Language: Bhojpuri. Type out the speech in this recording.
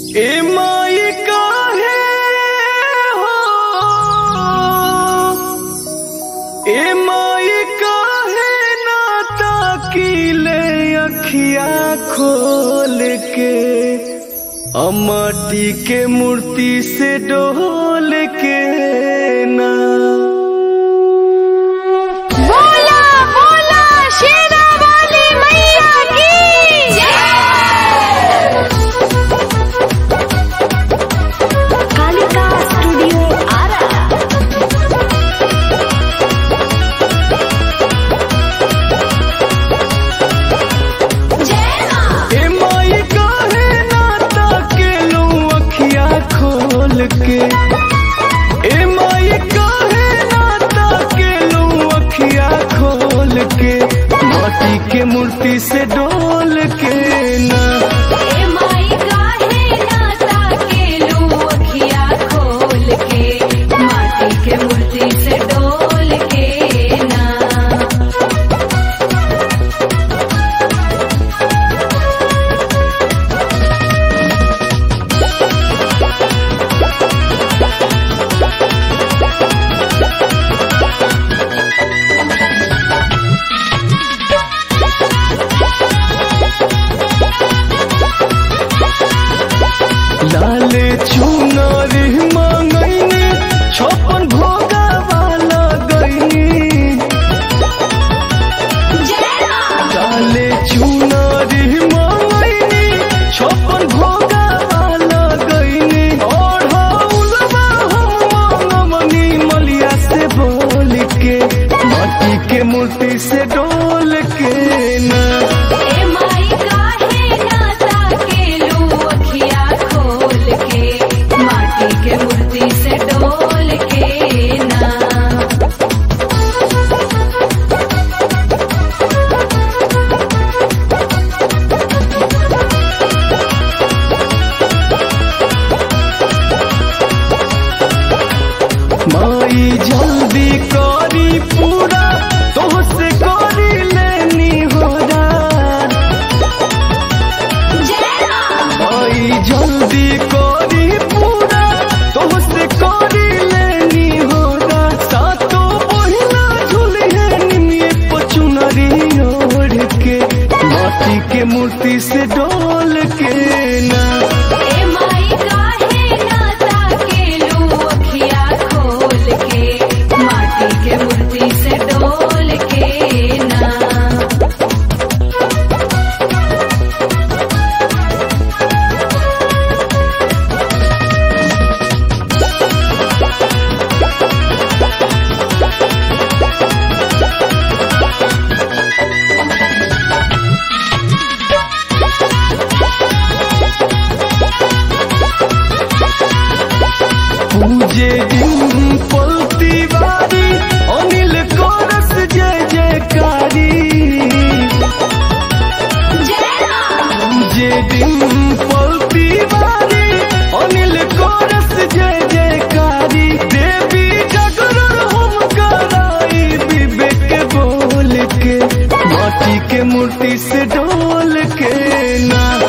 ए माई काहे हो, ए माई काहे ना ताकीले अखिया खोल के, माटी के मूर्ति से डोल के ना। बोला बोला शेरा वाली मैया की जय। कालिका स्टूडियो आरा। ए माई काहे ना ताकेलू अखिया खोल के, ए माई काहे ना ताकेलू अखिया खोल के, माटी के मूर्ति से डोल के ना। ए माई काहे ना ताकेलू अखिया खोल के, माटी के मूर्ति से डोल के ना। लाले चुनरी मांगैनी, छप्पन भोगा वाला गईनी। लाले चुनरी मांगैनी, छप्पन भोगा वाला गईनी। ओढ़ौलवा हम मांगमनी मलिया से बोल के, माटी के मूर्ति से डोल के ना। ए माई काहे ना ताकेलू अखिया खोल के, माटी के मूर्ति से डोल के ना। माई जल्दी करी पूरा, तोहसे करी लेनी होरा। माई जल्दी करी पूरा, तोहसे करी लेनी होरा। सातो बहिना झूलिहे निमिये पचुनरी ओढ़ के, माटी के मूर्ति से डोल के ना। ए माई काहे ना ताकेलू अखिया खोल के, माटी के मूर्ति से डोल के ना। पूजे डिम्पल तिवारी, अनिल कोरस जय जयकारी। पूजे डिम्पल तिवारी, अनिल कोरस जय जयकारी। देवी जागरण हम कराई विवेक बोल के, माटी के मूर्ति से डोल के ना।